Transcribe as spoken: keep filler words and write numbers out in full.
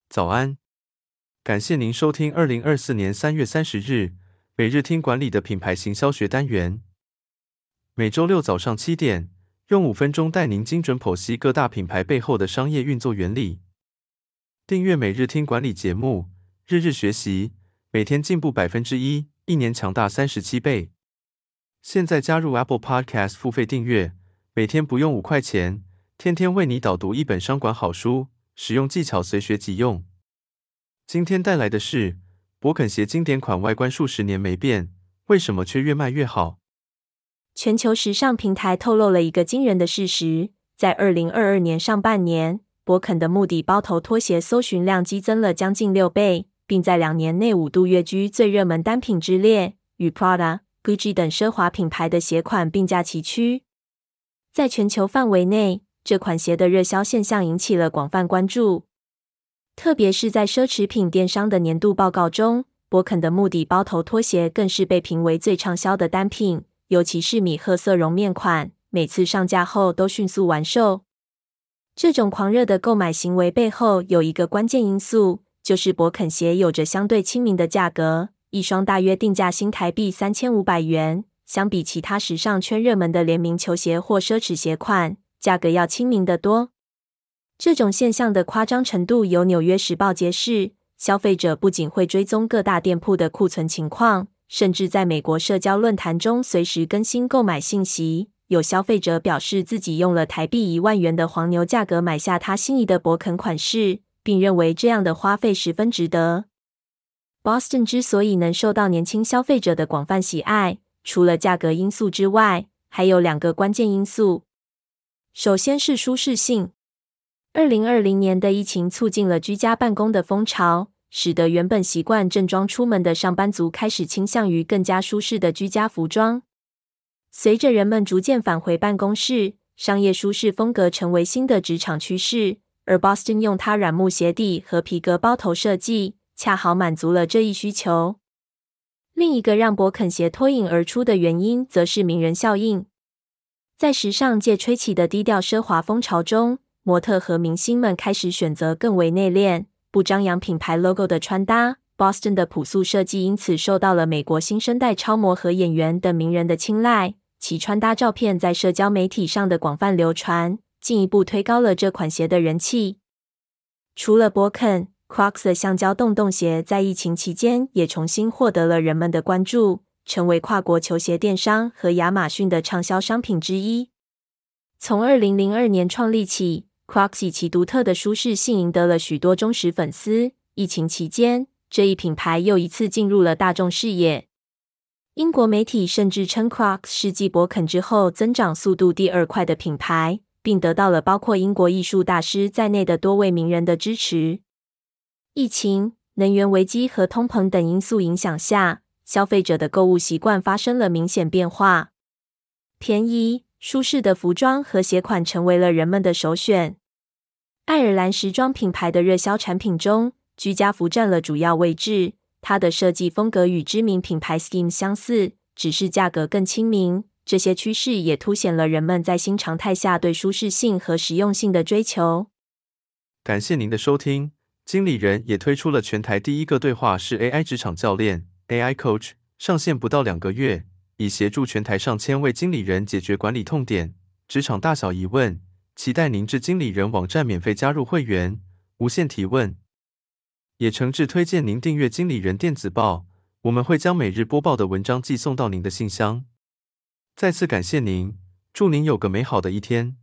早安，感谢您收听二零二四年三月三十日每日听管理的品牌行销学单元。每周六早上七点，用五分钟带您精准剖析各大品牌背后的商业运作原理。订阅每日听管理节目，日日学习，每天进步百分之一，一年强大三十七倍。现在加入 Apple Podcast 付费订阅，每天不用五块钱，天天为你导读一本商管好书，使用技巧随学即用。今天带来的是勃肯鞋经典款外观数十年没变，为什么却越卖越好？ 全球时尚平台透露了一个惊人的事实，在二零二二年上半年，勃肯的木底包头拖鞋搜寻量激增了将近六倍，并在两年内五度跃居最热门单品之列，与 Prada、Gucci 等奢华品牌的鞋款并驾齐驱。在全球范围内，这款鞋的热销现象引起了广泛关注。特别是在奢侈品电商的年度报告中，勃肯的木底包头拖鞋更是被评为最畅销的单品，尤其是米褐色绒面款，每次上架后都迅速完售。这种狂热的购买行为背后有一个关键因素，就是勃肯鞋有着相对亲民的价格，一双大约定价新台币三千五百元，相比其他时尚圈热门的联名球鞋或奢侈鞋款，价格要亲民得多。这种现象的夸张程度由纽约时报揭示，消费者不仅会追踪各大店铺的库存情况，甚至在美国社交论坛中随时更新购买信息。有消费者表示自己用了台币一万元的黄牛价格买下他心仪的勃肯款式，并认为这样的花费十分值得。Boston 之所以能受到年轻消费者的广泛喜爱，除了价格因素之外，还有两个关键因素。首先是舒适性。二零二零年的疫情促进了居家办公的风潮，使得原本习惯正装出门的上班族开始倾向于更加舒适的居家服装。随着人们逐渐返回办公室，商业舒适风格成为新的职场趋势，而 Boston 用它软木鞋底和皮革包头设计，恰好满足了这一需求。另一个让勃肯鞋脱颖而出的原因，则是名人效应。在时尚界吹起的低调奢华风潮中，模特和明星们开始选择更为内敛、不张扬品牌 logo 的穿搭。Boston 的朴素设计因此受到了美国新生代超模和演员等名人的青睐，其穿搭照片在社交媒体上的广泛流传，进一步推高了这款鞋的人气。除了勃肯， Crocs 的橡胶洞洞鞋在疫情期间也重新获得了人们的关注，成为跨国球鞋电商和亚马逊的畅销商品之一。从二零零二年创立起， Crocs 以其独特的舒适性赢得了许多忠实粉丝。疫情期间，这一品牌又一次进入了大众视野。英国媒体甚至称 Crocs 是继勃肯之后增长速度第二快的品牌，并得到了包括英国艺术大师在内的多位名人的支持。疫情、能源危机和通膨等因素影响下，消费者的购物习惯发生了明显变化。便宜、舒适的服装和鞋款成为了人们的首选。爱尔兰时装品牌的热销产品中，居家服占了主要位置，它的设计风格与知名品牌 Skims 相似，只是价格更亲民。这些趋势也凸显了人们在新常态下对舒适性和实用性的追求。 感谢您的收听。经理人也推出了全台第一个对话式 A I 职场教练 A I Coach， 上线不到两个月，以协助全台上千位经理人解决管理痛点、职场大小疑问。期待您至经理人网站免费加入会员，无限提问。也诚挚推荐您订阅经理人电子报，我们会将每日播报的文章寄送到您的信箱。再次感谢您，祝您有个美好的一天。